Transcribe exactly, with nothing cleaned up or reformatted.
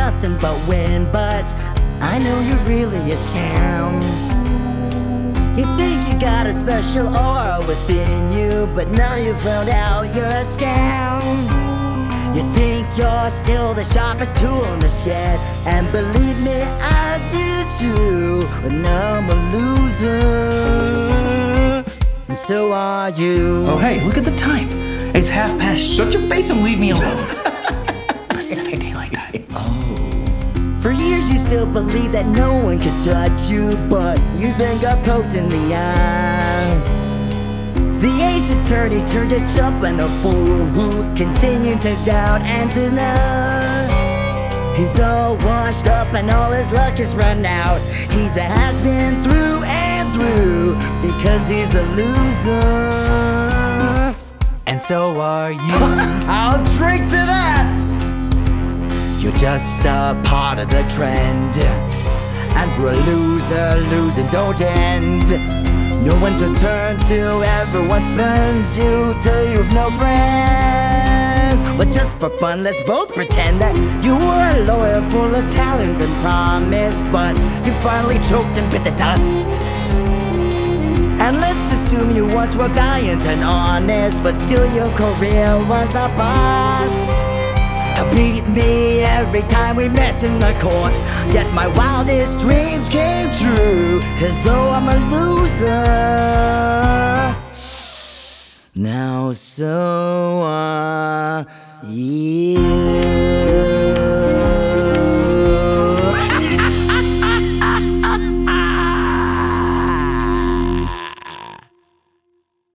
nothing but win, but I know you're really a sham. You think you got a special aura within you, but now you found out you're a scam. You think you're still the sharpest tool in the shed, and believe me, I do too, but now I'm a loser, and so are you. Oh hey, look at the time. It's half past. Shut your face and leave me alone. Pacific day like that. For years you still believe that no one could touch you, but you then got poked in the eye. The ace attorney turned a chump and a fool who continued to doubt and deny. He's all washed up and all his luck has run out. He's a has-been through and through because he's a loser. And so are you. I'll drink to that! You're just a part of the trend, and for a loser, losing don't end. No one to turn to, everyone spurns you till you've no friends. But just for fun, let's both pretend that you were a lawyer full of talent and promise, but you finally choked and bit the dust. And let's assume you once were valiant and honest, but still your career was a bust. Beat me every time we met in the court, yet my wildest dreams came true, cause though I'm a loser, now so